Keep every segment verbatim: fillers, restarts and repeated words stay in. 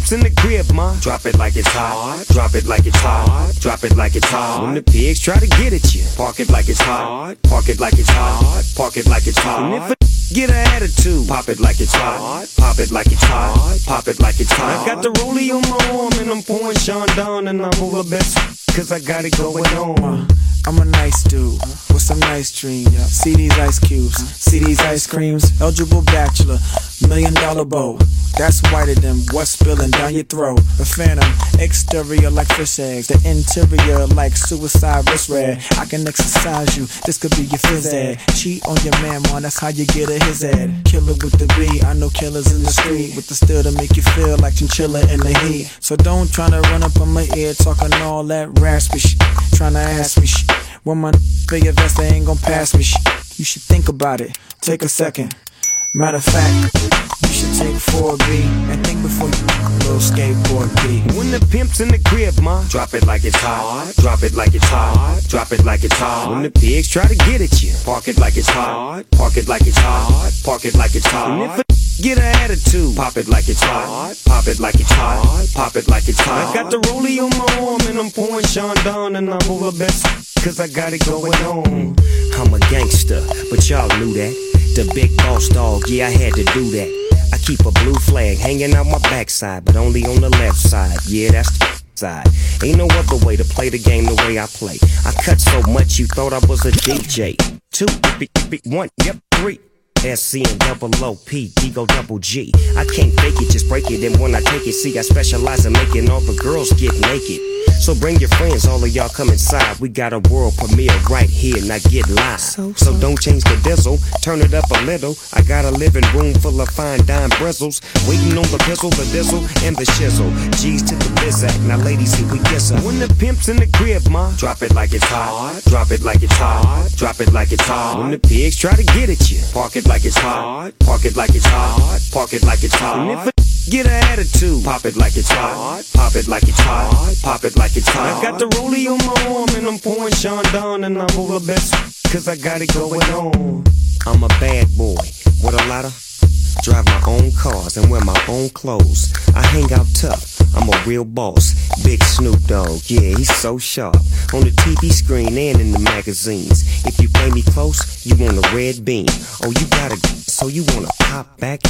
pimp's in the crib, ma, drop it like it's hot. Drop it like it's hot. Drop it like it's hot. When the pigs try to get at you, park it like it's hot. Park it like it's hot. Park it like it's hot. And if a get an attitude, pop it like it's hot. Pop it like it's hot. Pop it like it's hot. I got the rollie on my arm and I'm pouring Sean down and I'm all the best, cause I got it going on. I'm a nice dude with some nice dreams. See these ice cubes, see these ice creams. Eligible bachelor, million dollar bow. That's whiter than what's spilling down your throat. The phantom, exterior like fish eggs, the interior like suicide wrist red. I can exercise you, this could be your phys ed. Cheat on your man, man, that's how you get a his ed. Killer with the B, I know killers in the street with the steel to make you feel like chinchilla in the heat. So don't tryna run up on my ear talking all that raspy shit, tryna ask me shit. When my big vest, they ain't gon' pass me shit. You should think about it, take a second. Matter of fact, you should take four B and think before you little skateboard B. When the pimp's in the crib, ma, drop it like it's hot. Drop it like it's hot. Drop it like it's hot. When the pigs try to get at you, park it like it's hot. Park it like it's hot. Park it like it's hot. And if a get an attitude, pop it like it's hot. Pop it like it's hot. Pop it like it's hot. I got the rollie on my arm and I'm pouring Sean down and I'm all the best, cause I got it going on. I'm a gangster, but y'all knew that. The big boss dog, yeah, I had to do that. I keep a blue flag hanging out my backside, but only on the left side. Yeah, that's the side. Ain't no other way to play the game the way I play. I cut so much you thought I was a D J. Two, one, yep, three. S C and double O P, D go double G. I can't fake it, just break it. And when I take it, see, I specialize in making all the girls get naked. So bring your friends, all of y'all come inside. We got a world premiere right here, now get live. So, so. so don't change the diesel, turn it up a little. I got a living room full of fine dime bristles, waiting on the pistol, the diesel, and the shizzle. G's to the bizac, now ladies, here we kiss her. When the pimp's in the crib, ma, drop it like it's hot. Drop it like it's hot. Drop it like it's hot. When the pigs try to get at you, park it like it's hot. Park it like it's hot. Park it like it's hot. And if a get an attitude, pop it like it's hot. Pop it like it's hot. Pop it like it's hot. I got the rollie on my arm and I'm pouring Sean down and I'm all the best, cause I got it going on. I'm a bad boy with a lot of, drive my own cars and wear my own clothes. I hang out tough, I'm a real boss. Big Snoop Dogg, yeah, he's so sharp. On the T V screen and in the magazines. If you play me close, you want a red beam. Oh, you gotta, so you wanna pop back?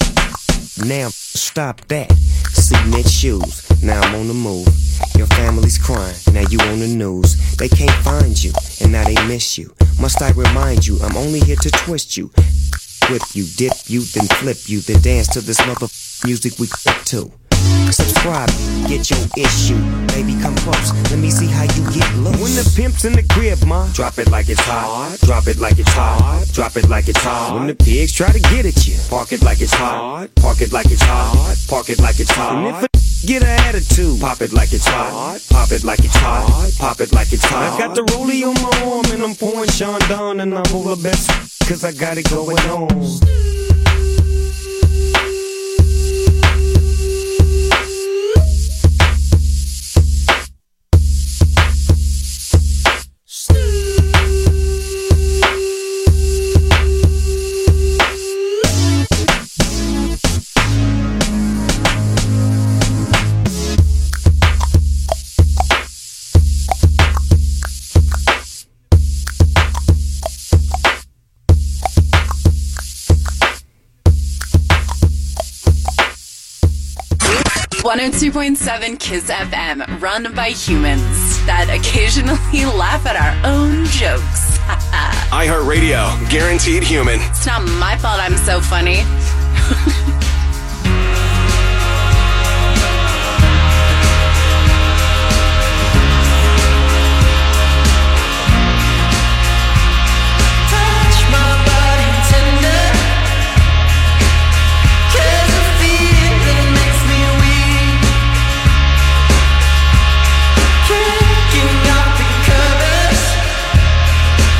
Now, stop that. Cement shoes, now I'm on the move. Your family's crying, now you on the news. They can't find you, and now they miss you. Must I remind you, I'm only here to twist you. Whip you, dip you, then flip you, then dance to this mother music we clip to. Subscribe, get your issue. Baby, come close, let me see how you get loose. When the pimp's in the crib, ma, drop it like it's hot. Drop it like it's hot. Drop it like it's hot. When the pigs try to get at you, park it like it's hot. Park it like it's hot. Park it like it's hot. And if a get an attitude, pop it like it's hot. Pop it like it's hot. Pop it like it's hot. I got the rollie on my arm and I'm pouring Sean down and I'm all the best, cause I got it going on. one oh two point seven Kiss F M, run by humans that occasionally laugh at our own jokes. iHeartRadio, guaranteed human. It's not my fault I'm so funny.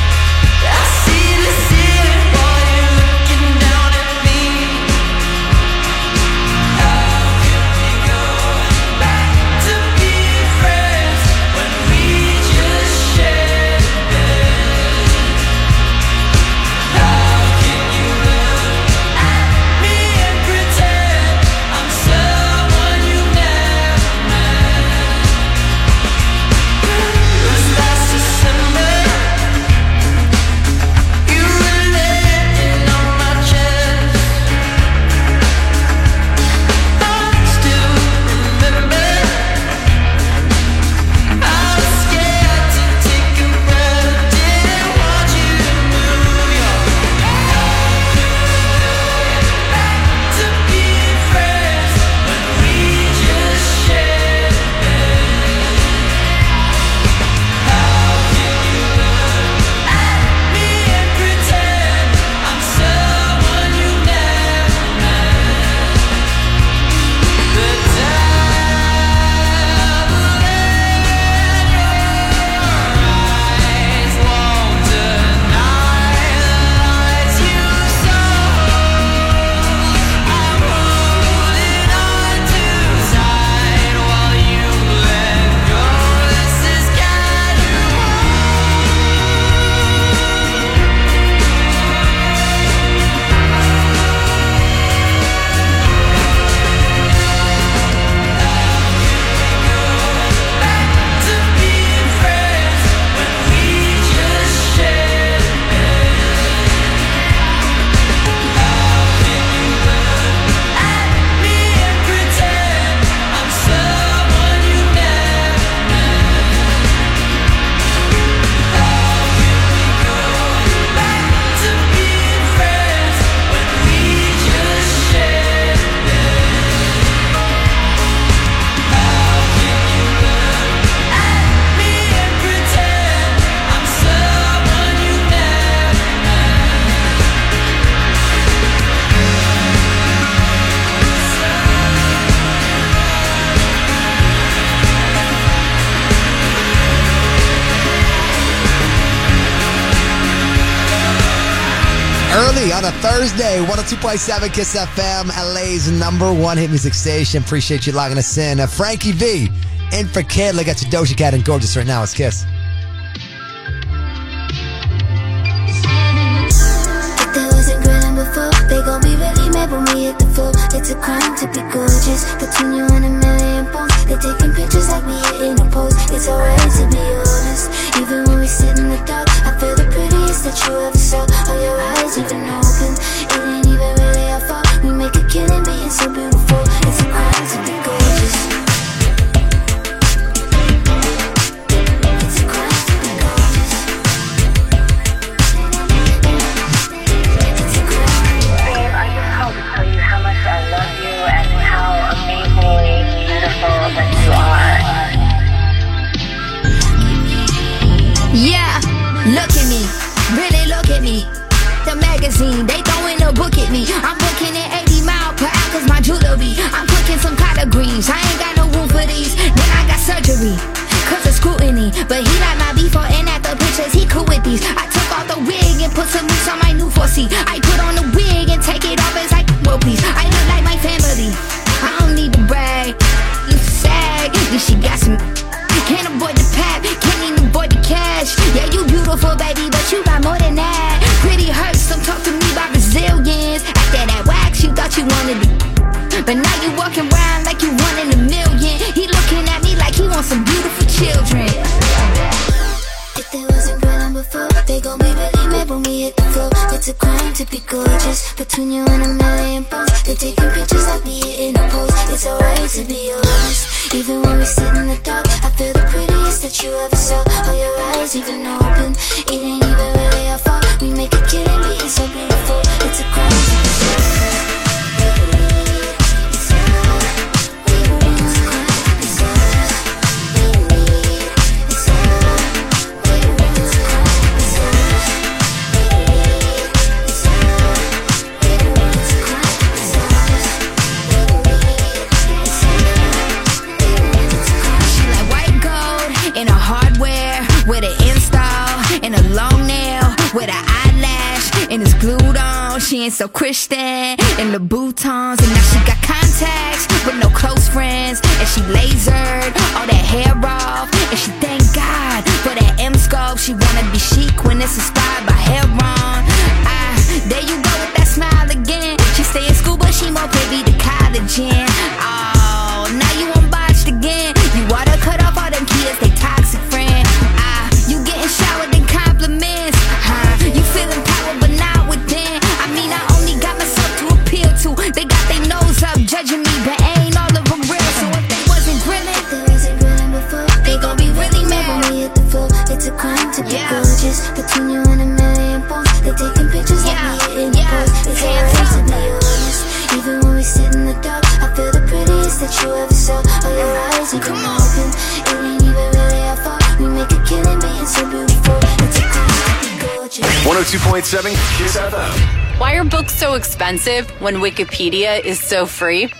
I see the ceiling while you're looking down at me. Early on a Thursday, one oh two point seven Kiss F M, L A's number one hit music station. Appreciate you logging us in. Uh, Frankie V, in for Kid. Look at your Doja Cat and Gorgeous right now. It's Kiss. If there wasn't grilling before, they gon' be really mad when we hit the floor. It's a crime to be gorgeous, between you and a million posts. They taking pictures like we hitting a pose. It's alright to be honest, even when we sit in the dark. I feel the prettiest that you ever saw. All your eyes even open, it ain't even really our fault. We make a killing being so beautiful. It's a crime to be gorgeous. It's a crime to be gorgeous. It's a crime. Babe, I just called to tell you how much I love you and how amazingly beautiful that you are. Yeah, look at me, really look at me. The magazine, they throwing a book at me. I'm booking at eighty mile per hour cause my jewelry. I'm cooking some collard greens, I ain't got no room for these. Then I got surgery, cause of scrutiny. But he like my before and after pictures, he cool with these. I took off the wig and put some mousse on my new four C. I put on the wig and take it off as I well please. I look like my family, I don't need to brag. You sag, then she got some. Can't avoid the pap, can't even avoid the cash. Yeah, you beautiful, baby, but you got more than that. Pretty hurts, don't talk to me about Brazilians. After that wax, you thought you wanted it, but now you walking around like you one in a million. He looking at me like he wants some beautiful children. If there wasn't grilling before, they gon' be really mad when we hit the floor. It's a crime to be gorgeous, between you and a million posts. They taking pictures like we hitting a pose. It's alright to be honest, even when we sit in the dark. I feel the prettiest that you ever saw. All your eyes even open, it ain't even really our fault. We make a killing being so beautiful. It's a crime to be gorgeous. With an install and a long nail, with an eyelash and it's glued on. She ain't so Christian in the boutons, and now she got contacts with no close friends, and she lasered all that hair off, and she thank God for that M scope. She wanna be chic when it's inspired by Heron. Ah, there you go with that smile again. She stay in school but she more privy to college in. Oh, now you unbotched again. You oughta cut off all them kids, they toxic friend. You getting showered in compliments, huh? You feeling power but not within. I mean, I only got myself to appeal to. They got their nose up judging me, but ain't all of them real. So if they wasn't grilling, if they wasn't grilling before, they gon' be really mad when we hit the floor. It's a crime to be yeah. gorgeous, between you and a million posts. They taking pictures yeah. like we hitting yeah. the post. It's alright to be honest, even when we sit in the dark. I feel the prettiest that you ever saw. All your eyes even open, it ain't even really our fault. We make a killing being so beautiful. It's a crime to be gorgeous. one oh two point seven Kiss F M. Why are books so expensive when Wikipedia is so free?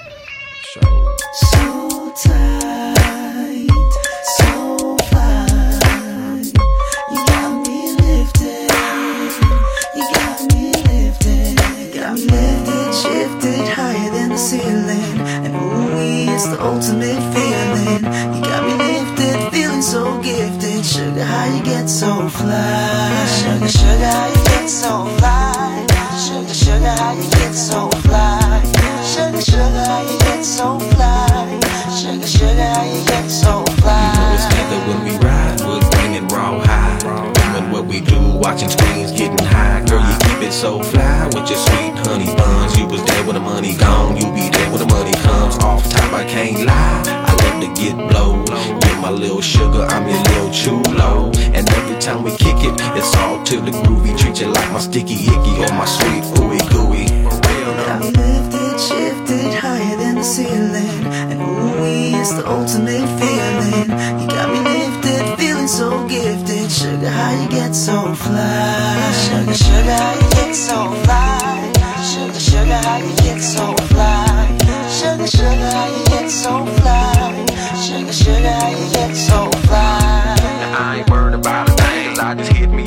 So tight, so fine. You got me lifted, you got me lifted, you got me lifted, shifted higher than the ceiling. And ooh, it's the ultimate feeling. You got me lifted, feeling so gifted. Sugar, how you get so fly? Sugar, sugar, how you get so fly? Sugar, sugar, how you get so fly? Sugar, sugar, how you get so fly? Sugar, sugar, how you get so fly? You know it's together when we ride, we're bringing raw high. Doing what we do, watching screens, getting high. Girl, you keep it so fly with your sweet honey buns. You was there when the money gone, you be there when the money comes. Off top, I can't lie, I love to get blow. With my little sugar, I'm your little chulo. And every time we kick it, it's all to the groovy. Treat you like my sticky icky or my sweet ooey gooey. Got me lifted, shifted higher than the ceiling. And ooh, it's the ultimate feeling. You got me lifted, feeling so gifted. Sugar, how you get so fly? Sugar, sugar, how you get so fly? Sugar, sugar, how you get so fly? Sugar, sugar, how you get so fly? Sugar, sugar, how you get so fly? Now I ain't worried about a thing, 'cause I just hit me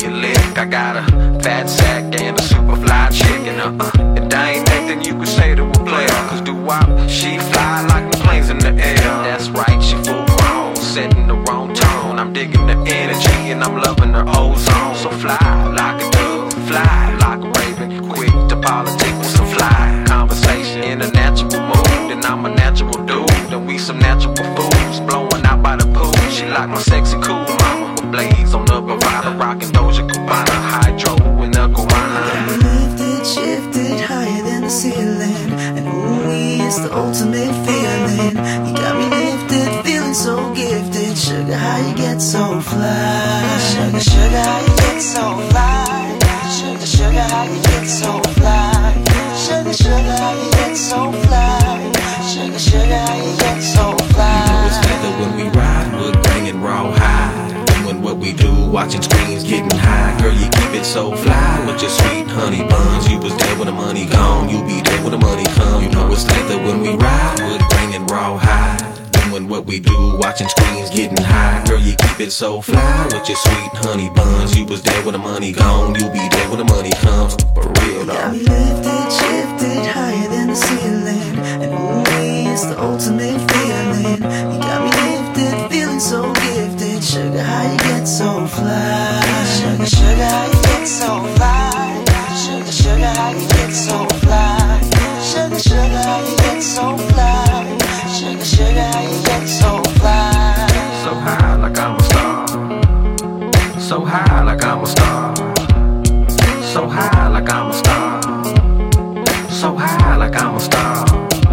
you lick. I got a fat sack and a super fly chicken, uh-uh. And I ain't nothing you could say to a player, cause doo-wop, she fly like the planes in the air. That's right, she full grown, setting the wrong tone. I'm digging the energy and I'm loving her ozone. So fly like a dove, fly like a raven, quick to politic with some fly conversation in a natural mood. And I'm a natural dude, and we some natural fools blowing out by the pool. She like my sexy cool mama with blades on the Bravada, rocking Doja Cubana, hydro in the Guana. Lifted, shifted higher than the ceiling, and ooh, it's the ultimate feeling. You got me lifted, feeling so gifted. Sugar, how you get so fly? Sugar, sugar, how you get so fly? Sugar, sugar, how you get so fly? Sugar, sugar, how you get so fly? Sugar, sugar, how you get so fly? You know it's leather when we ride, wood grain and raw hide. Doing what we do, watching screens, getting high. Girl, you keep it so fly with your sweet honey buns. You was there when the money gone, you be there when the money come. You know it's leather when we ride, wood grain and raw hide. Doing what we do, watching screens, getting high. Girl, you keep it so fly with your sweet honey buns. You was there when the money gone, you be there when the money comes. For real though. Got me lifted, shifted higher than the ceiling, and ooh, it's the ultimate feeling. You got me lifted, feeling so gifted. Sugar, how you get so fly? Sugar, sugar, how you get so fly? Sugar, sugar, how you get so fly? Sugar, sugar, how you get so fly? Sugar, sugar, how you get so fly? So high like I'm a star. So high like I'm a star. So high like I'm a star. So high like I'm a star.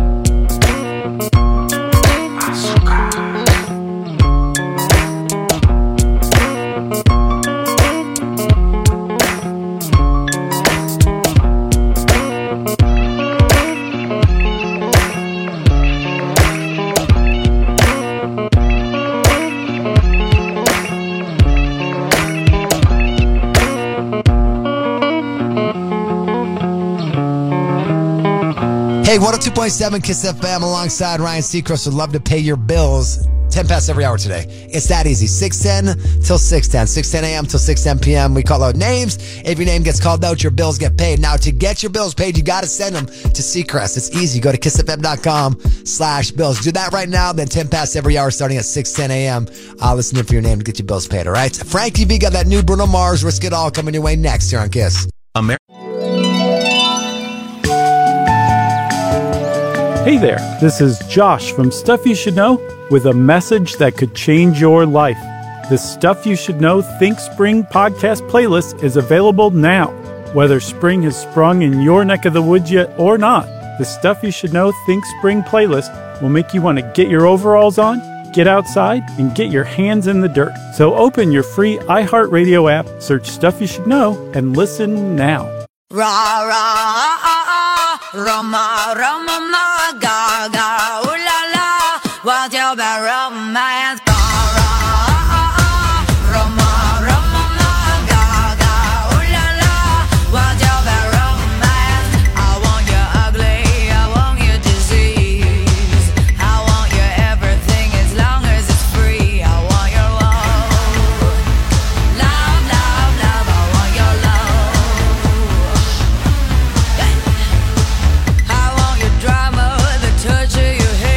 Azúcar. Hey, one oh two point seven Kiss F M alongside Ryan Seacrest would love to pay your bills. ten past every hour today. It's that easy. six ten till six ten. six ten a.m. till six ten p.m. We call out names. If your name gets called out, your bills get paid. Now, to get your bills paid, you got to send them to Seacrest. It's easy. Go to kissfm.com slash bills. Do that right now. Then ten past every hour starting at six ten a.m. I'll listen in for your name to get your bills paid, all right? Frankie V got that new Bruno Mars, Risk It All, coming your way next here on Kiss. America. Hey there, this is Josh from Stuff You Should Know with a message that could change your life. The Stuff You Should Know Think Spring podcast playlist is available now. Whether spring has sprung in your neck of the woods yet or not, the Stuff You Should Know Think Spring playlist will make you want to get your overalls on, get outside, and get your hands in the dirt. So open your free iHeartRadio app, search Stuff You Should Know, and listen now. Ra ra ah ah Roma Roma ma ga ga ooh la la what's your bad romance? Ra ra ah ah Roma Roma ma ga ga ooh la la what's your bad romance? I want you ugly, I want you disease, I want your everything as long as it's free. I want your love, love, love, love. I want your love. Drama, the touch of your hair.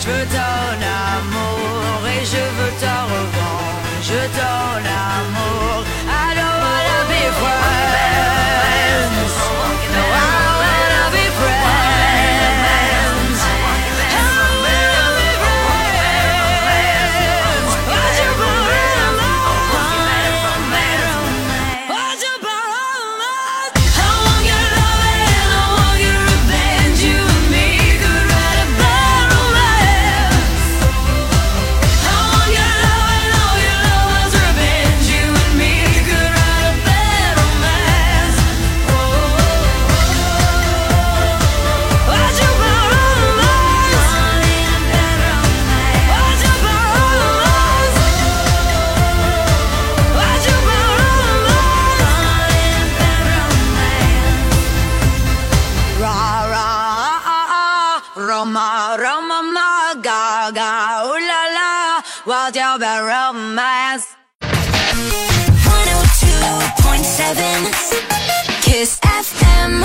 Je veux ton amour et je veux ta revanche. Je ton amour. I don't wanna be friends. No, I wanna be friends. I wanna be friends. Why'd you borrow romance? Why'd you borrow romance? I want your love and I want your revenge. You and me could write a bad romance. I want your love and all your love's revenge. You and me could write a bad romance. Why'd you borrow romance? Why'd you borrow romance? Why'd you borrow romance? Ra ra ah ah, Roma Roma ma ga ga ooh la la, what's your bad romance? one oh two point seven Kiss F M.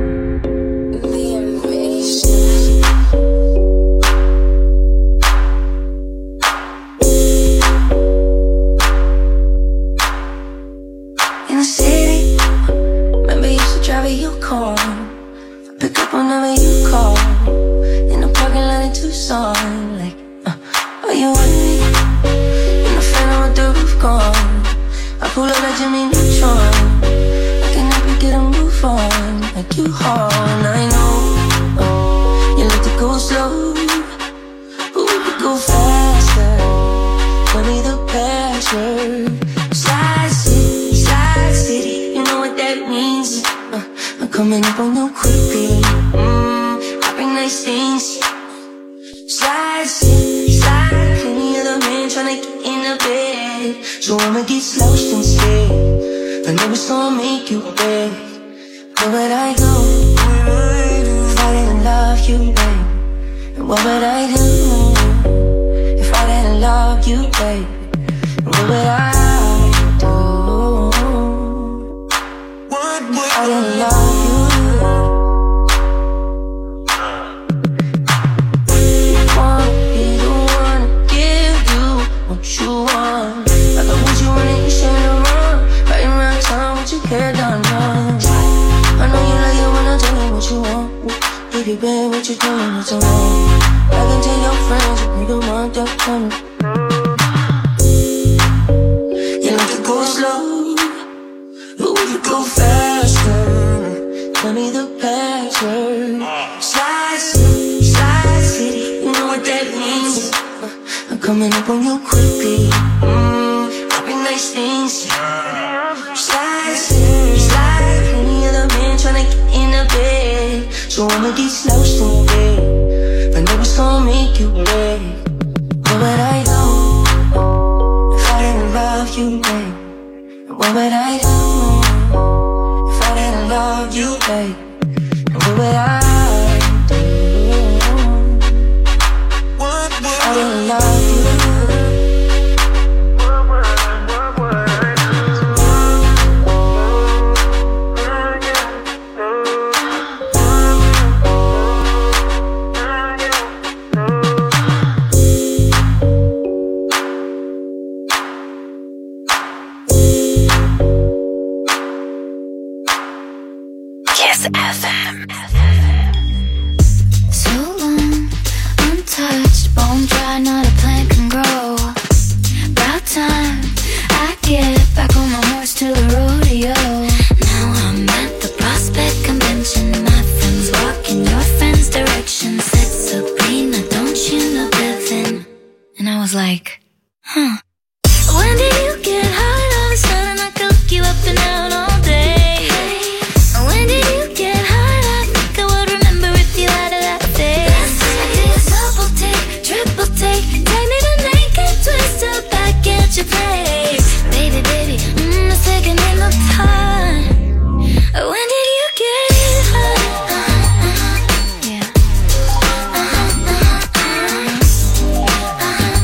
In the city, maybe you should drive a Yukon. Pick up whenever you call. In the parking lot in Tucson, like, uh, are you with me? In the phantom with the roof gone. I pull up like Jimmy Neutron. I can help you get a move on, like you hard. I know uh, you like to go slow, but we could go faster. Tell me the password. Slide City, Slide City, you know what that means. Uh, I'm coming up on you quickly. Mm, I bring nice things. Slide City, slide. Plenty other men tryna get in the bed, so I'ma get slouched instead. I know it's gonna make you beg. Where would I go if I didn't love you, babe? And what would I do if I didn't love you, babe? And what would I do if I didn't love you? You want me the one to give you what you want. I got what you want and you shouldn't run. Right around town with your hair done, done. I know you like it when I tell you what you want. Baby, babe, what you doing? It's wrong. I can tell your friends if you don't want that coming. You like to go slow, but we could go faster. Tell me the password. Slide City, Slide City, you know what that means. Uh, I'm coming up on you quickly. Mm, I bring nice things. Slide City, slide. Plenty other men tryna get in the bed, so I'ma get slouched in bed. I know it's gonna make you beg. Where would I go if I didn't love you, babe? And what would I do if I didn't love you, babe? And what would I do if I didn't love you? Kiss F M. So long, untouched, bone dry, not a plant can grow. About time I get back on my horse to the rodeo. Now I'm at the Prospect Convention. My friends walk in your friend's direction. Said Sabrina, don't you know Bevin? And I was like, huh. When did you get hot all of a sudden? I could look you up and down all day. When did you get hot? I think I would remember if you had it that day. I did a double take, triple take. Take me the naked twister back at your place. Baby, baby, mm, a second in the time. When did you get hot? Uh-huh, uh-huh, yeah. Uh-huh, uh-huh, uh-huh.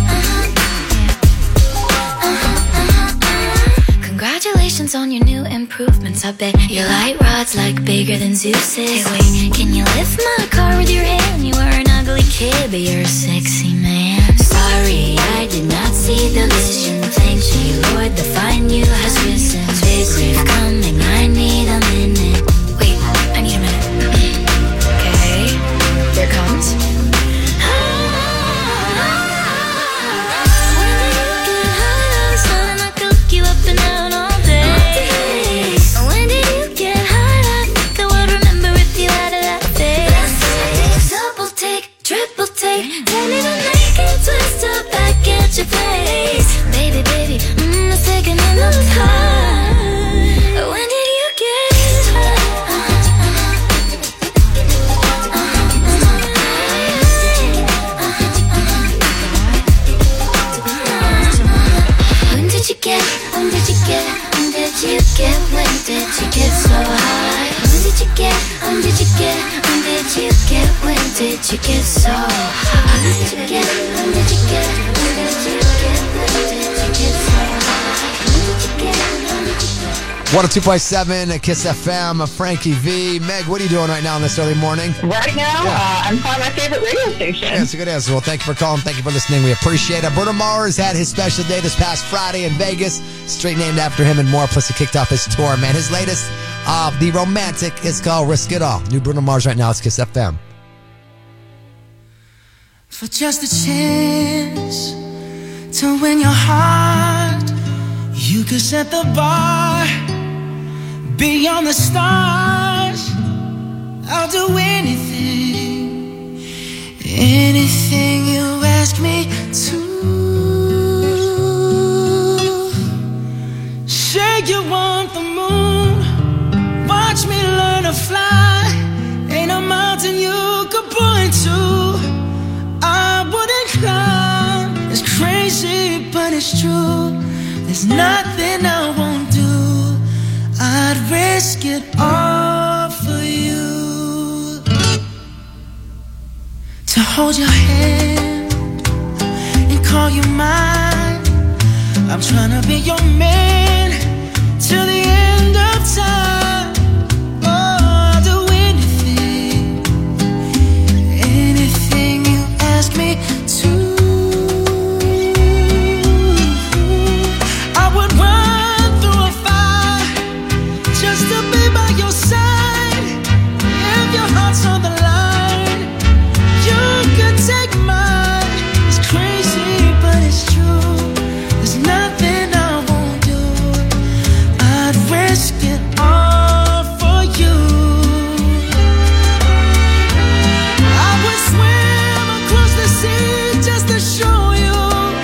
Congratulations on your new improvements. I bet your light rod's like bigger than Zeus's. Hey, wait, can you lift my car with your hand? You were an ugly kid, but you're sexy did not see the vision. Thank you, Lord, the fine you has risen. Big grief coming, I need a minute. Wait, I need a minute. Okay, here it comes. Your face, baby, baby, mm, it's taking a long time. When did you get When did you get, when did you get, when did you get, when did you get so high? When did you get, when did you get, when did you get, when did you get so high? When did you get, when did you get, when did you get, when did you get so high? When did you get, when did you get? one oh two point seven at Kiss F M. Frankie V. Meg, what are you doing right now on this early morning? Right now, Yeah. uh, I'm calling my favorite radio station. Yeah, it's a good answer. Well, thank you for calling. Thank you for listening. We appreciate it. Bruno Mars had his special day this past Friday in Vegas. Straight named after him and more. Plus, he kicked off his tour, man. His latest, uh, The Romantic, is called Risk It All. New Bruno Mars right now. It's Kiss F M. For just a chance to win your heart, you could set the bar beyond the stars. I'll do anything, anything you ask me to. Say you want the moon, watch me learn to fly. Ain't a mountain you could point to I wouldn't climb. It's crazy, but it's true. There's nothing I won't do. I'd risk it all for you. To hold your hand and call you mine. I'm trying to be your man till the end of time. Oh, I'll do anything, anything you ask me to. I would run through a fire just to be by your side. If your heart's on the line, you could take mine. It's crazy, but it's true. There's nothing I won't do. I'd risk it all for you. I would swim across the sea just to show you.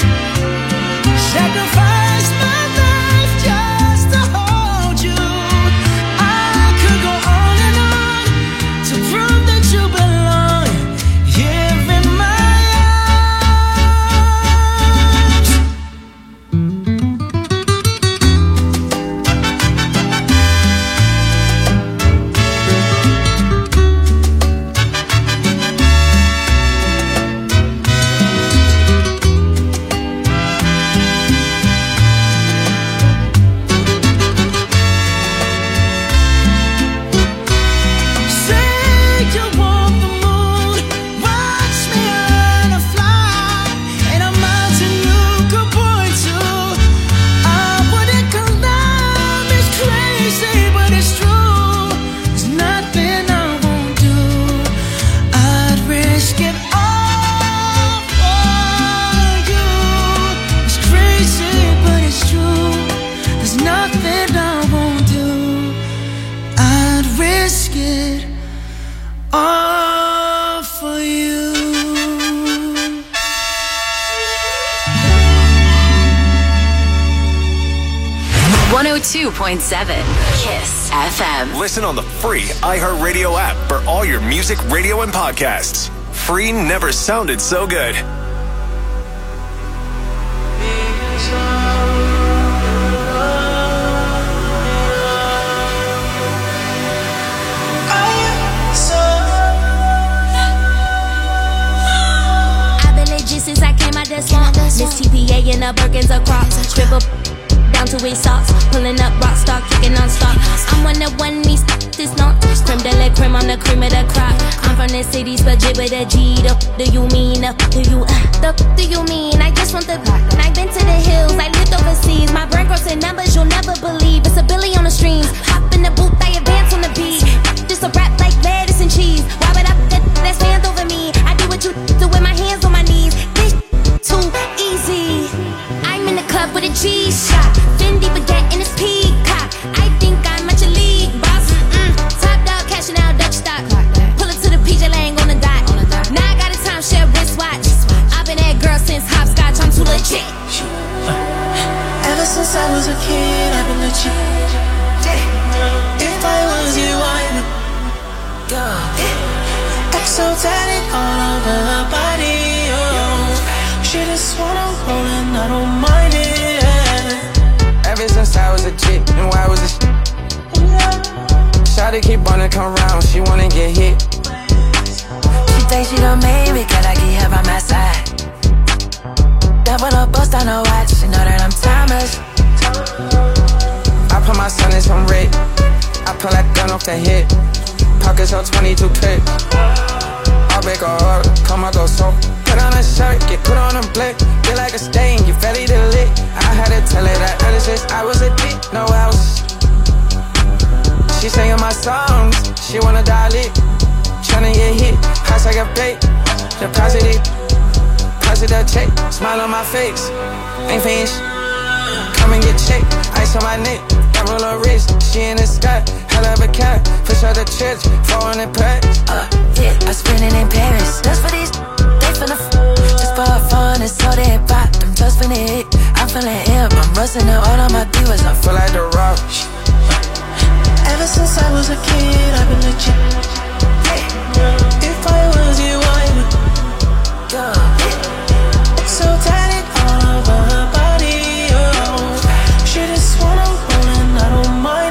Sacrifice my life just to hold you. I could go on and on to prove that you belong here in my arms. Say you want the moon, watch me learn to fly. Ain't a mountain you could point to I wouldn't climb. It's crazy, but it's true. There's nothing I won't do. I'd risk it all for you. It's crazy, but it's true. There's nothing I won't do. I'd risk it all for you. one oh two point seven Kiss F M. Listen on the free iHeartRadio app for all your music, radio, and podcasts. Free never sounded so good. I've been legit since I came out the swamp. Miss T P A and the Birkins across. Triple down to his socks. Pulling up rock stock, kicking on stock. I'm one of one, these this not creme de la creme, I'm the cream of the crop. I'm from the city's budget with a G. The f- do you mean? The f- do you uh, the f- do you mean? I just want the block. And I've been to the hills, I lived overseas. My brain grows in numbers you'll never believe. It's a billy on the streams. Hop in the booth, I advance on the beat. Just a rap like lettuce and cheese. Why would I put that that's hands over me? I do what you do with my hands on my knees. This too easy. I'm in the club with a G-Shock. Fendi baguette in his peacock. I think I'm at your league, boss. Mm-mm. Top dog cashing out Dutch stock. Pull up to the P J Lang on the dot. Now I got a timeshare wristwatch. I've been that girl since hopscotch. I'm too legit. Ever since I was a kid, I've been legit. If I was you, I would go. Exotic all over her body. Oh, she just wanna roll and I don't mind it. Ever since I was a chick, and why was this? Shawty keep wanna come round, she wanna get hit. She thinks she done made me, cause I keep her by my side. Double up, bust on her watch, she know that I'm timeless. I put my son in some red. I pull that gun off the hip. Pockets hold twenty-two clips. I'll break her heart, come I go so. Put on a shirt, get put on a blick. Feel like a stain, get fairly to lit. I had to tell her that ever since I was a dick, no else. She singing my songs, she wanna dial it. Tryna get hit, house I got paid. Deposit it, deposit that check. Smile on my face, ain't finished. Come and get checked, ice on my neck. Got roll her wrist, she in the sky. Hell of a cat, fish out the church. four hundred packs. Uh, yeah, I spend it in Paris. Just for these, they finna f. Just for fun, it's so they pop. Them just finna hit. I'm feeling imp, I'm rusting up all of my divas. I feel like the rock. Ever since I was a kid, I've been legit. If I was you, I would go. So tatted all over her body. Oh, she just wanna roll and I don't mind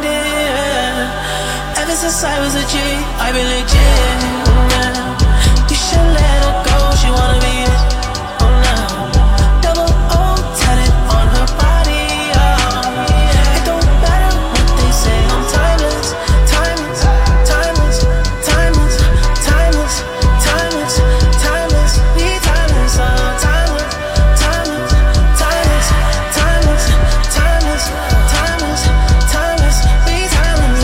it. Ever since I was a G, I've been legit. Yeah. You should let her go, she wanna be it. Oh no, double O tatted on her body. Oh, it don't matter what they say, I'm timeless, timeless, timeless, timeless, timeless, timeless, timeless, we timeless, oh, timeless, timeless, timeless, timeless, timeless, timeless, timeless, we timeless,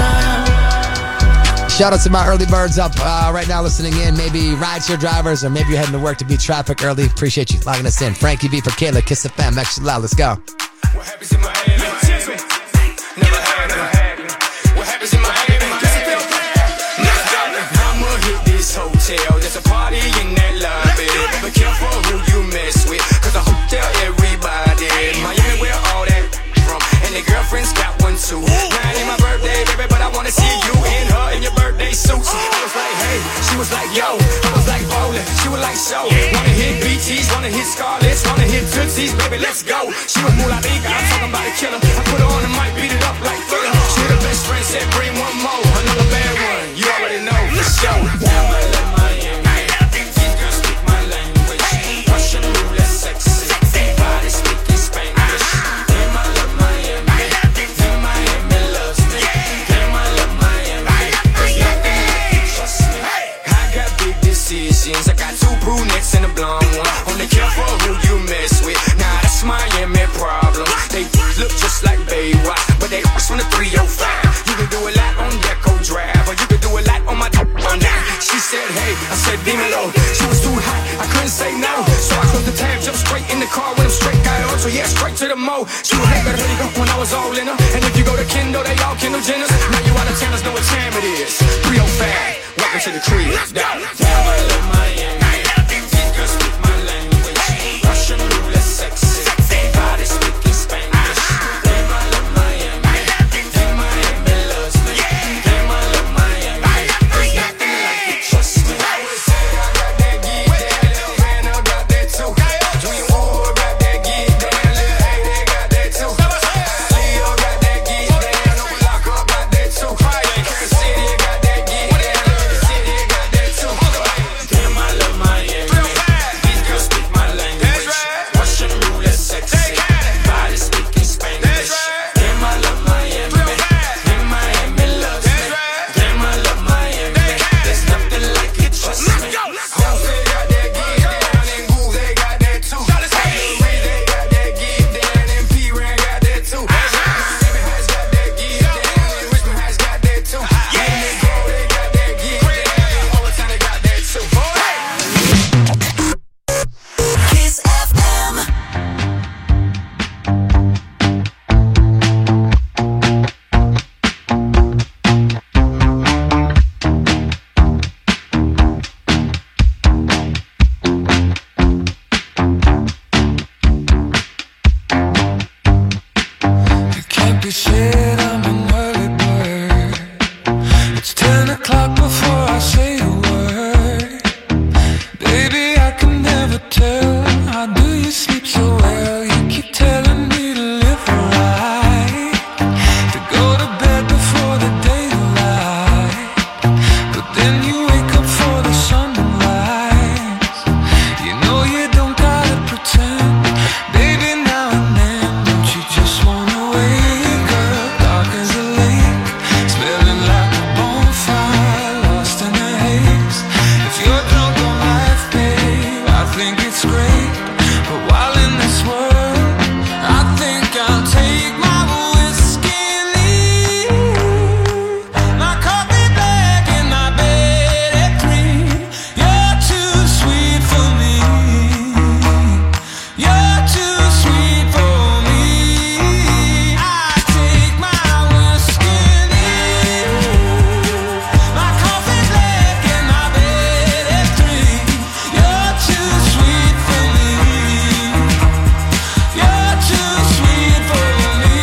oh. Shout out to my early birds up uh, right now listening in. Maybe rideshare drivers, or maybe you're heading to work to beat traffic early. Appreciate you logging us in. Frankie V for Kayla, Kiss F M, extra loud. Let's go. What happens in Miami? Never had it. What happens in Miami? Never had it. I'ma hit this hotel. There's a party in that lobby. Be careful who you mess with, cause the hotel everybody. Miami where all that from, and the girlfriends got one too. Now it ain't my birthday, baby, but I wanna see you in her in your birthday suits. I was like, hey, she was like, yo. I was like, bowling, she was like, so. Wanna hit B Ts, wanna hit Scarlett's, wanna hit Tootsies, baby, let's go. She was Moolah Liga, I'm talking about a killer. I put her on the mic, beat it up like Thriller. She the best friend, said bring one more. Another bad one, you already know, for sure. Now I love Miami. These girls speak my language. Russian roulette sexy. Body speaking Spanish. Damn, I love Miami. Damn, Miami loves me. Damn, I love Miami. There's nothing like it, trust me. I got big decisions. I got two brunettes and a blonde one. Only careful who you mess with. Nah, that's Miami problem. They look just like Baywatch, but they from the three oh five. You can do a lot on Deco Drive, or you can do a lot on my on that. She said, hey, I said, dímelo. She was too hot, I couldn't say no. So I closed the tab, jumped straight in the car with him straight, got on. So yeah, straight to the mo. She was like, ready go when I was all in her. And if you go to Kendall, they all Kendall Jenners. Now you out of towners know what time it is. three oh five, welcome to the crib. Down, down, I love Miami. These girls speak my language. Russian roulette sexy. Body speaking Spanish. Damn, I love Miami. Damn, Miami loves me. Damn, I love Miami. There's nothing like it, trust me. I would say I got that geek, that little man, I got that too. Dream War got that geek, that little hey, they got that too. Leo got that geek, that no lock up got that too. Kansas City got that geek, that little city got that too. Damn, I love never tell. How do you sleep so well? You keep telling me to live right, to go to bed before the daylight, but then you wake up for the sunrise. You know you don't gotta pretend, baby, now and then. Don't you just wanna wake up dark as a lake, smelling like a bonfire, lost in a haze. If you're drunk on life, babe, I think it's great. But while in this world, I think I'll take my whiskey and leave. My coffee black and my bed at three. You're too sweet for me. You're too sweet for me. I take my whiskey and leave. My coffee black and my bed at three. You're too sweet for me. You're too sweet for me.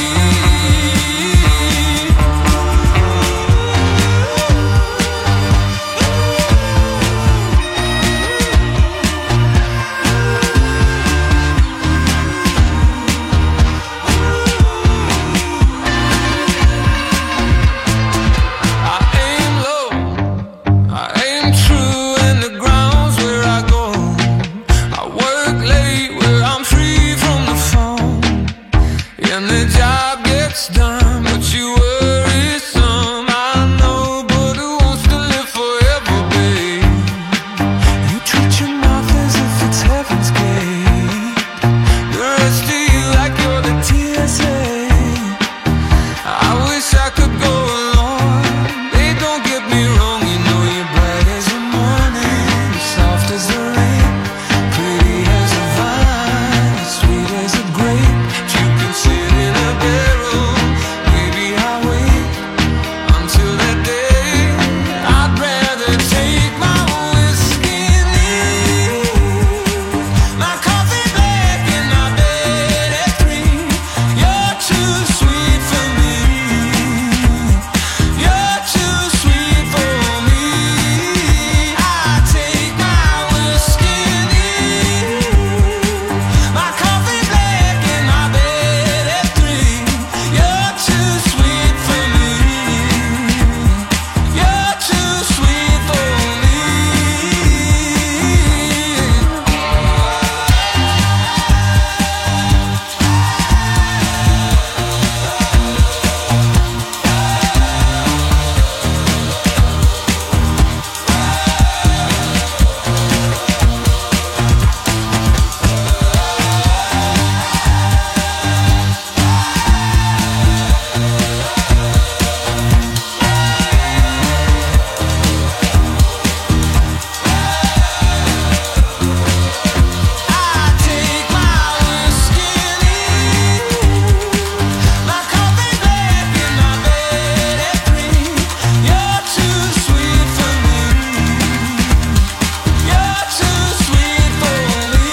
I aim low, I aim true, and the ground's where I go. I work late where I'm free from the phone, and the job gets done, but you worry some. I know, but who wants to live forever, babe? You treat your mouth as if it's heaven's gate. The rest of you like you're the T S A. I wish I could go along. They don't get me wrong, you know you're bright as the morning, soft as the rain, pretty as a vine, sweet as a grape. You can sit in a barrel, maybe I'll wait until that day. I'd rather take my whiskey and leave. My coffee black and my bed at three. You're too sweet for me. You're too sweet for me. I take my whiskey and leave. My coffee black and my bed at three. You're too sweet for me. You're too sweet for me. I take my whiskey and leave. My coffee black and my bed at three. You're too sweet for me. You're too sweet for me.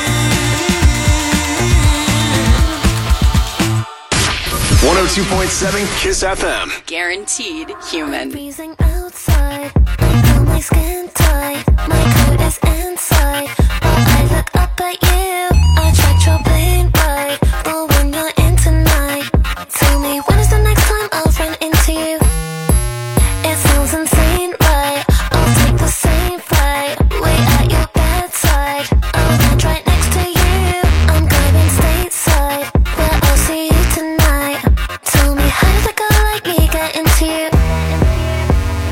one oh two point seven Kiss F M. Guaranteed human. Freezing outside, I feel my skin tight. My coat is inside, but I look up at you. I tried your plane right, but when you're in tonight, tell me when is the next time I'll run into you? It sounds insane, right? I'll take the same flight, wait at your bedside. I'll land right next to you. I'm going stateside, where I'll see you tonight. Tell me how did a girl like me get into you?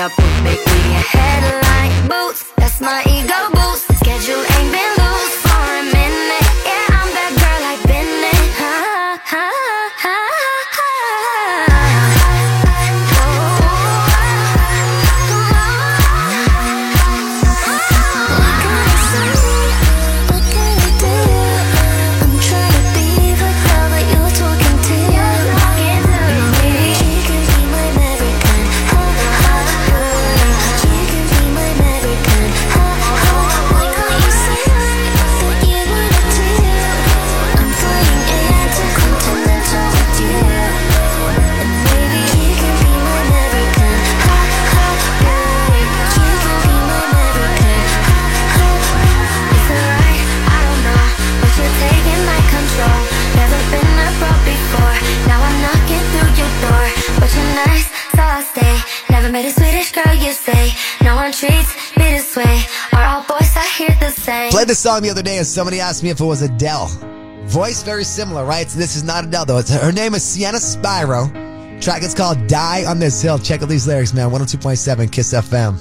up with me. Headlight boots, that's my ego boost. Schedule ain't been loose for a minute. Yeah, I'm that girl like Bennett. Ha, ha, ha, ha. Met a Swedish girl, you say. No one treats me this way. Are all boys I hear the same? Played this song the other day and somebody asked me if it was Adele. Voice very similar, right? So this is not Adele though. It's, her name is Sienna Spyro. Track is called Die on This Hill. Check out these lyrics, man. one oh two point seven Kiss F M.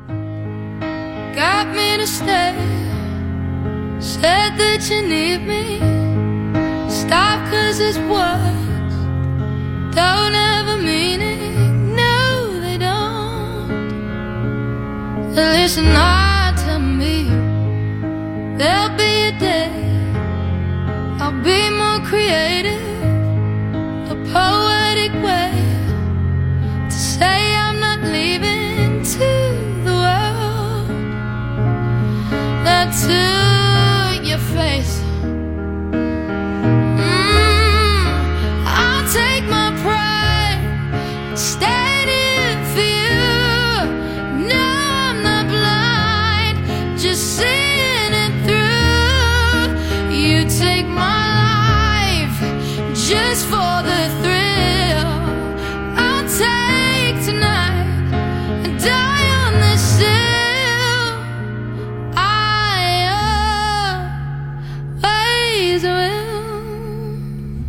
Got me to stay. Said that you need me. Stop cause it's words don't ever mean it. Listen hard to me. There'll be a day I'll be more creative, a poetic way to say I'm not leaving to the world. Not to your face. mm, I'll take my pride, standing for you. Just seeing it through. You take my life just for the thrill. I'll take tonight and die on this hill. I always will.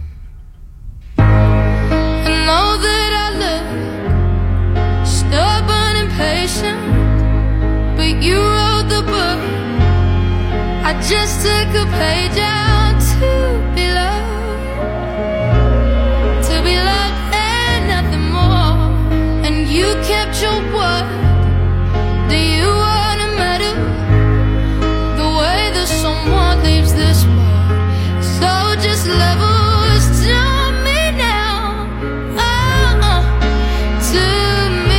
I know that I look stubborn and patient, but you wrote the book. I just took a page out to be loved, to be loved and nothing more. And you kept your word. Do you want to meddle the way that someone leaves this world? So just levels to me now. Oh, oh, to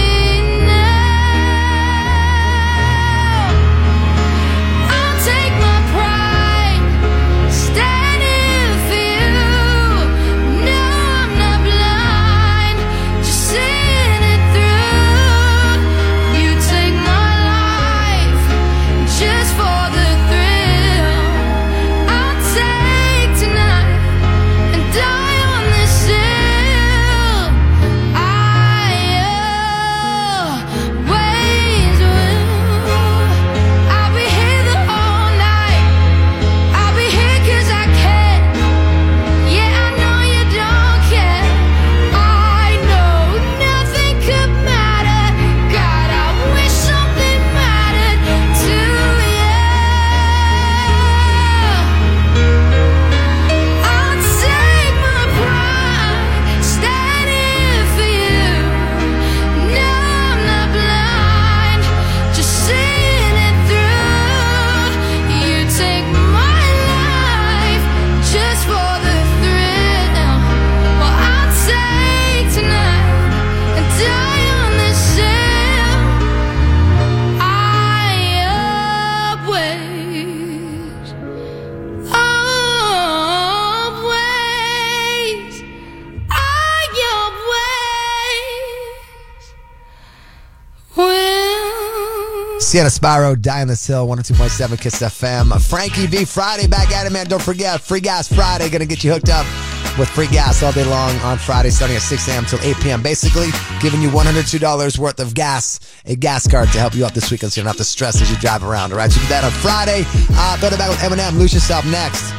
Sienna Spyro, Die on This Hill, one oh two point seven Kiss F M. Frankie V Friday back at it, man. Don't forget, Free Gas Friday. Gonna get you hooked up with free gas all day long on Friday, starting at six a.m. till eight p.m. Basically, giving you one hundred two dollars worth of gas, a gas card to help you out this weekend so you don't have to stress as you drive around, all right? So do that on Friday. Uh, throw it back with Eminem. Lose yourself next.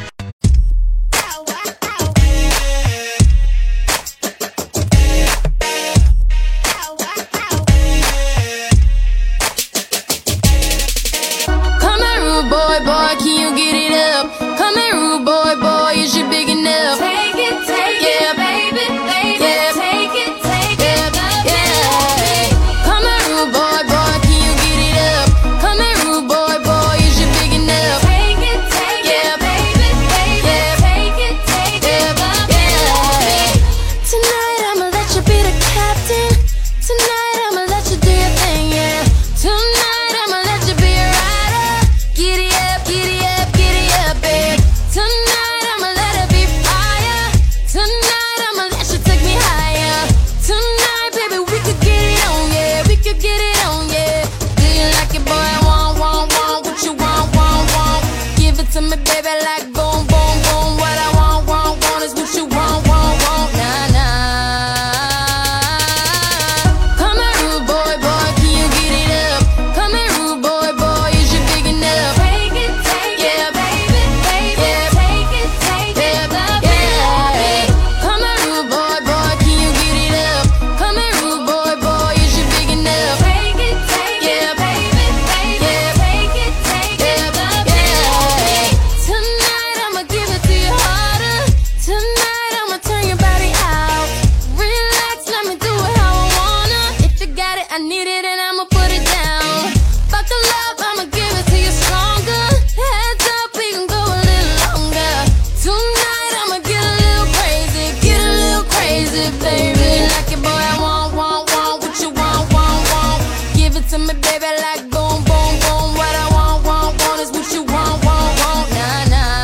I need it and I'ma put it down. Fuck the love, I'ma give it to you stronger. Heads up, we can go a little longer. Tonight I'ma get a little crazy, get a little crazy, baby. Like it, boy, I want, want, want what you want, want, want. Give it to me, baby, like boom, boom, boom. What I want, want, want is what you want, want, want. Nah, nah.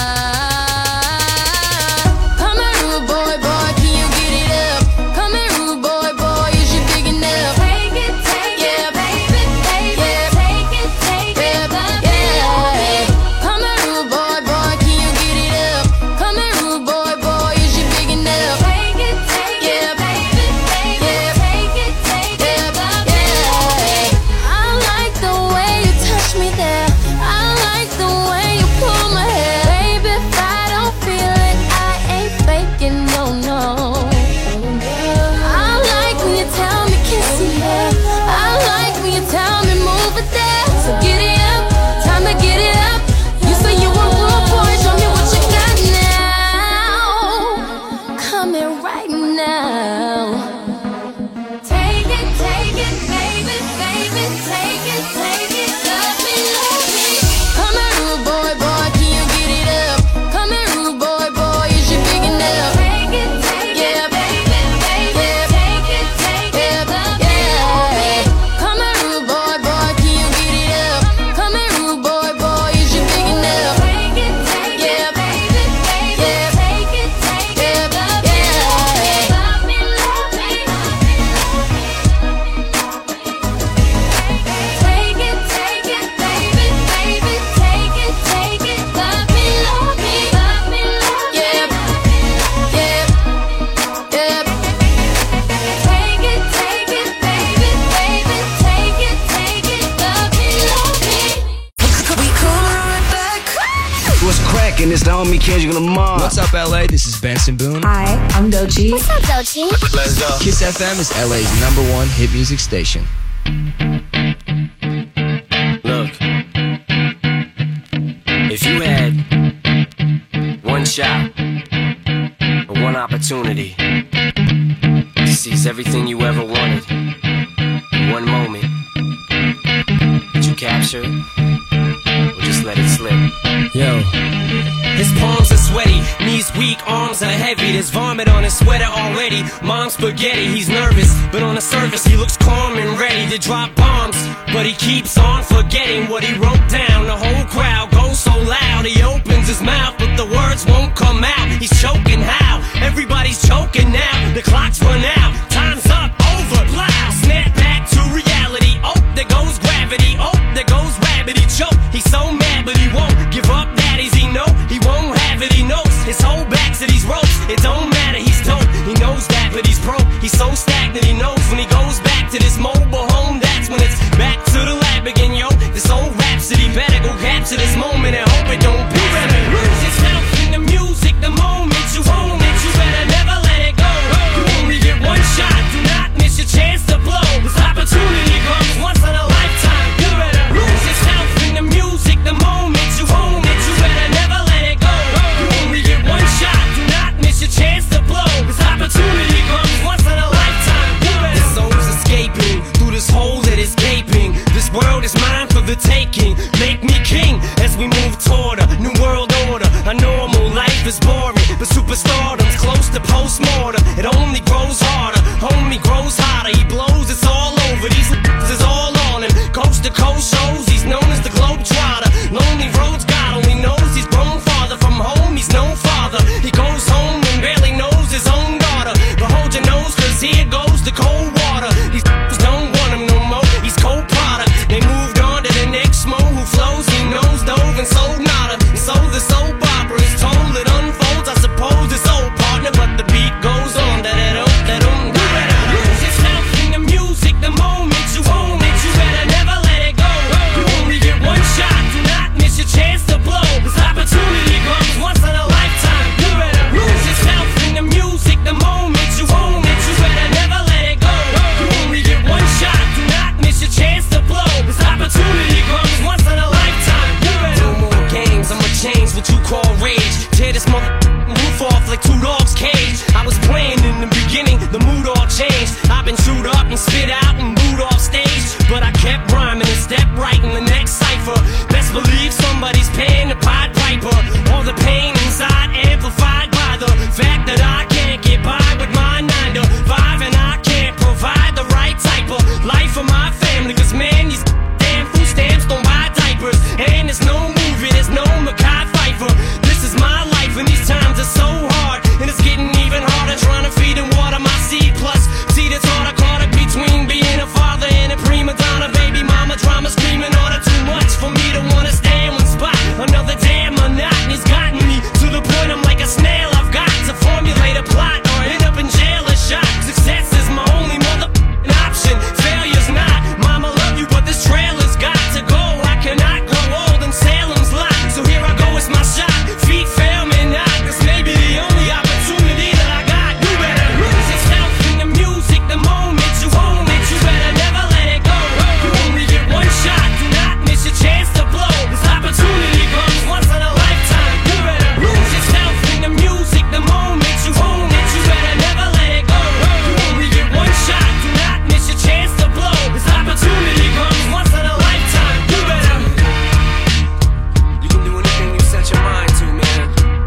Come here, rude boy, boy, can you get it up? Come here, rude boy, boy, is you big enough? Take it, take it, baby, baby. Take it, take it, yeah. Come here, rude boy, boy, can you get it up? Come here, rude boy, boy, is you big enough? Take it, take it, baby, baby. Take it, take it, yeah. I like the way you touch me there. I like the way you pull my hair. Baby, if I don't feel it, I ain't faking, no, no. I like when you tell me kiss me there. I like when you tell me move it there. So get it up, time to get it up. You say you want rude boy, show me what you got now. Come here right now. Take it, take it, baby, baby, take it, take it, love me, love me. Come here, rude boy, boy, can you get it up? Come here, rude boy, boy, is you big enough? Take it, take it, baby, baby, take it, take it, love me, love me. Come here, rude boy, boy, can you get it up? Come here, rude boy, boy, is you big enough? Take it, take it, baby, baby, take it, take it, love me, love me, love me. Take it, take it, baby, baby, take it, take it, love me, love me, love me, love me. Yeah, yeah, yeah. Take it, take it, baby, baby, take it, take it, love me, love me. We coming right back. What's cracking? It's the homie Kendrick Lamar. What's up, L A? This is Benson Boone. Hi, I'm Doechii. What's up, Doechii? Let's go. Kiss F M is L A's number one hit music station. Look, if you had one shot or one opportunity to seize everything you ever wanted in one moment, would you capture it or just let it slip? Yo. His palms are sweaty, knees weak, arms are heavy. There's vomit on his sweater already. Mom's spaghetti, he's nervous, but on the surface he looks calm and ready to drop bombs. But he keeps on forgetting what he wrote down. The whole crowd goes so loud, he opens his mouth, but the words won't come out. He's choking how? Everybody's choking now. The clock's run out, time's up, over, loud. Snap back to reality. Oh, there goes gravity. Oh, there goes rabbit. He choke. He's so mad, but he won't give up. That is he know he won't have it. He knows his whole back to these ropes. It don't matter. He's dope. He knows that, but he's broke. He's so stagnant. He knows when he goes back to this mobile home. That's when it's back to the lab again, yo. This old rhapsody better go capture this moment and hope it don't be. You better lose yourself in the music. The moment you own it, you better never let it go. You only get one shot. Do not miss your chance to blow. This opportunity comes once in a lifetime. You better lose yourself in the music. The moment you own it, you better never let it go. You only get one shot. Do not miss your chance to blow. This opportunity comes once in a lifetime. You better. The soul's escaping through this hole that is gaping. This world is mine for the taking. Make me king as we move toward a new world order. A normal life is boring, but superstardom's close to postmortem. It only grows harder, homie grows hotter. He blows, it's all over. These is all on him. Coast to coast shows, he's known as the Globetrotter. Lonely roads, God only knows he's grown farther from home. He's no father. He goes home and barely knows his own daughter. But hold your nose, cause here goes the cold water. These don't want him no more. He's cold product. They moved on to the next mo who flows. He knows dove and sold nada. And so the soap opera is told. It unfolds. I suppose it's old partner, but the beat goes on. Da da da da da. You better lose yourself in the music. The moment you own it, you better never let it go. You only get one shot. Do not miss your chance to blow. This opportunity comes once in a lifetime. You better lose yourself in the music. The moment you own it, you better never let it go. You only get one shot. Do not miss your chance to blow. This opportunity comes once in a lifetime. You better. No more games. I'ma change what you call rage. Tear this mother roof off like two dogs' cage. I was playing in the beginning, the mood all changed. I've been chewed up and spit out and booed off I kept rhyming and stepped right in the next cipher. Best believe somebody's paying the Pied Piper. All the pain inside amplified by the fact that I can't get by with my nine to five, and I can't provide the right type of life for my family. Cause man, these damn food stamps don't buy diapers, and there's no movie, there's no Mackay Pfeiffer. This is my life, and these times are so hard, and it's getting even harder trying to feed and water my seed. Plus, see that's hard, I caught it between being a father and a prima donna. Baby mama drama screaming order too much for me to wanna stay in one spot. Another damn monotony's gotten me to the point I'm like a snail. I've got to formulate a plot or end up in jail or shot. Success is my only mother option. Failure's not. Mama love you, but this trailer's got to go. I cannot grow old in Salem's lot. So here I go, it's my shot. Feet fail me not. This may be the only opportunity that I got. You better lose yourself in the music the moment you own it. You better never let it go. You only get one shot. Do not miss your chance to blow. This opportunity comes once in a lifetime. You better lose yourself in the music the moment you own it. You better never let it go. You only get one shot. Do not miss your chance to blow. This opportunity comes once in a lifetime. You better. You can do anything you set your mind to, man.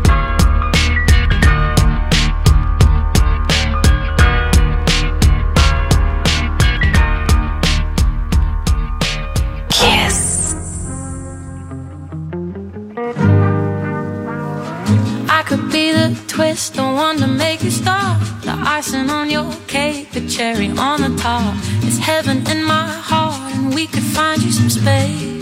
Kiss. I could be the twist, the one to make you stop. The icing on your cake, the cherry on the top. It's heaven in my heart, and we could find you some space.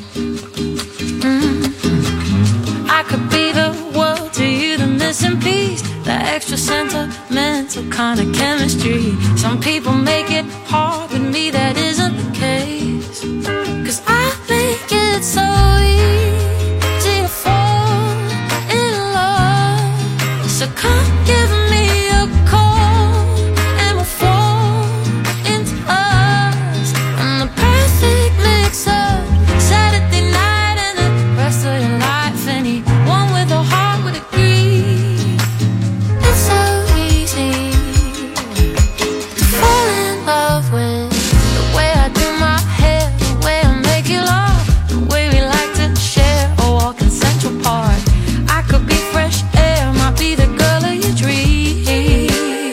Mm. I could be the world to you, the missing piece, the extra sentimental kind of chemistry. Some people make it hard, with me that isn't the case. Cause I make it so easy to fall in love. So come give me a call, and we'll fall into us. I'm the perfect mix up, Saturday night and the rest of your life. Anyone with a heart would agree. It's so easy to fall in love with the way I do my hair, the way I make you laugh, the way we like to share a walk in Central Park. I could be fresh air, might be the girl of your dreams.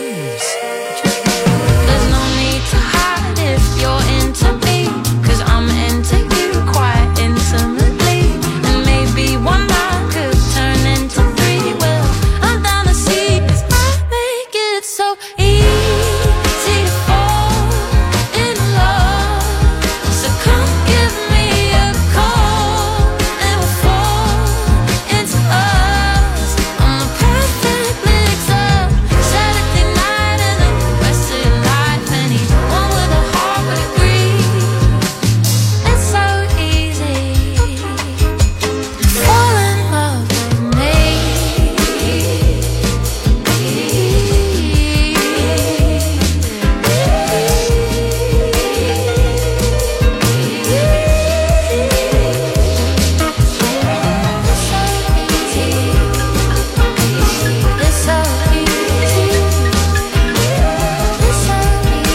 There's no need to hide if you're into me, cause I'm into you quite intimately. And maybe one night could turn into three. Well, I'm down to see, cause I make it so easy to fall in love. So come give me a call, and we'll fall into us. I'm the perfect mix up, Saturday night and the rest of your life. Anyone with a heart would agree. It's so easy to fall in love with me. It's so easy. It's so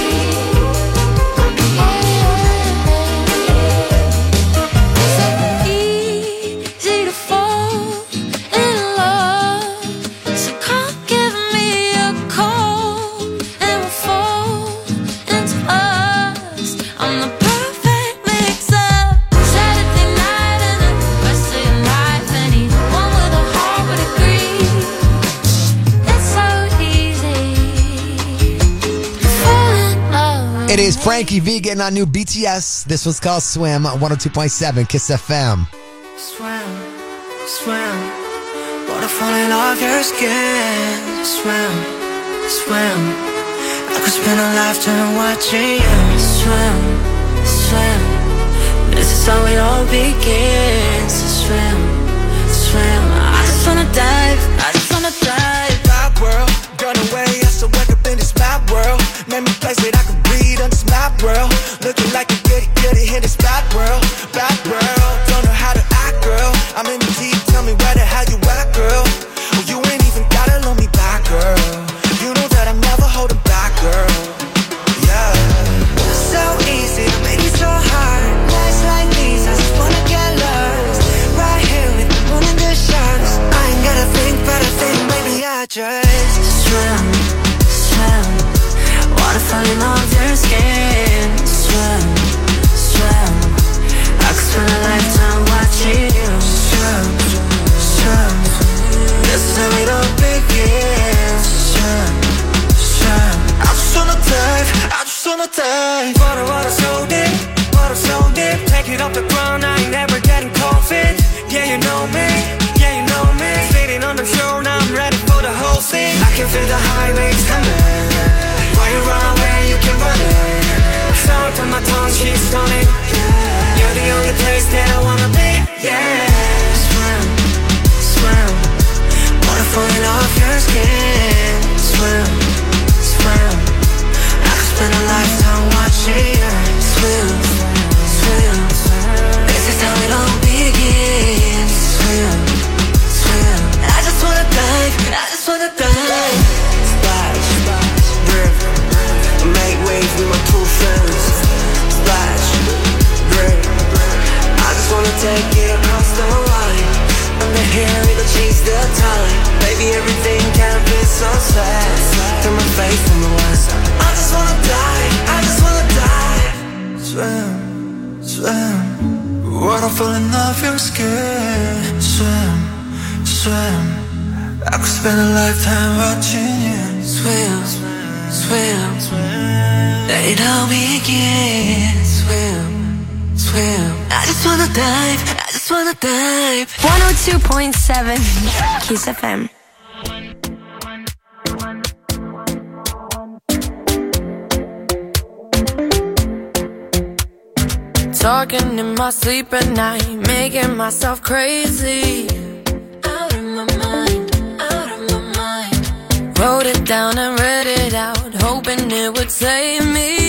easy to fall in love. So come give me a call, and we'll fall into us. I'm the perfect mix up, Saturday night and the rest of your life. Anyone with a heart would agree. It's so easy to fall in love. It is Frankie V getting on new B T S. This one's called Swim on one oh two point seven Kiss F M. Swim, swim, water falling off your skin. Swim, swim, I could spend a lifetime watching you. Swim, swim, this is how it all begins. Swim, swim, I just wanna dive, I just wanna dive. My world, gone away, I still wake up in this mad world. Made me place that I could breathe on this mad world. Looking like a goody goody in this bad world, bad world. Don't know how to act, girl. I'm in the deep, tell me where the hell you at, girl. Well, you ain't even gotta love me back, girl. You know that I'm never holding back, girl. Yeah. So easy to make it so life. Water, water so deep, water so deep. Take it off the ground, I ain't never getting cold feet. Yeah, you know me, yeah, you know me. Sitting on the shore, now I'm ready for the whole scene. I can feel the high waves coming. Why you run away, you can run it. Salt on my tongue, she's stunning. You're the only place that I wanna be. Yeah, swim, swim. Water falling off your skin. Swim, swim. I could spend a lifetime watching you swim, swim. This is how it all begins. Swim, swim. I just wanna dive, I just wanna dive. Splash, splash, river. Make waves with my two friends. Splash, river. I just wanna take it across the line. Under here, we gon' chase the time. Baby, everything can't be so sad. Turn my face from the west. I just wanna die, I just wanna die. Swim, swim. Water falling off your skin. Swim, swim. I could spend a lifetime watching you swim, swim, swim. Let it all begin. Swim, swim. I just wanna dive, I just wanna dive. one oh two point seven Kiss F M. Talking in my sleep at night, making myself crazy. Out of my mind, out of my mind. Wrote it down and read it out, hoping it would save me.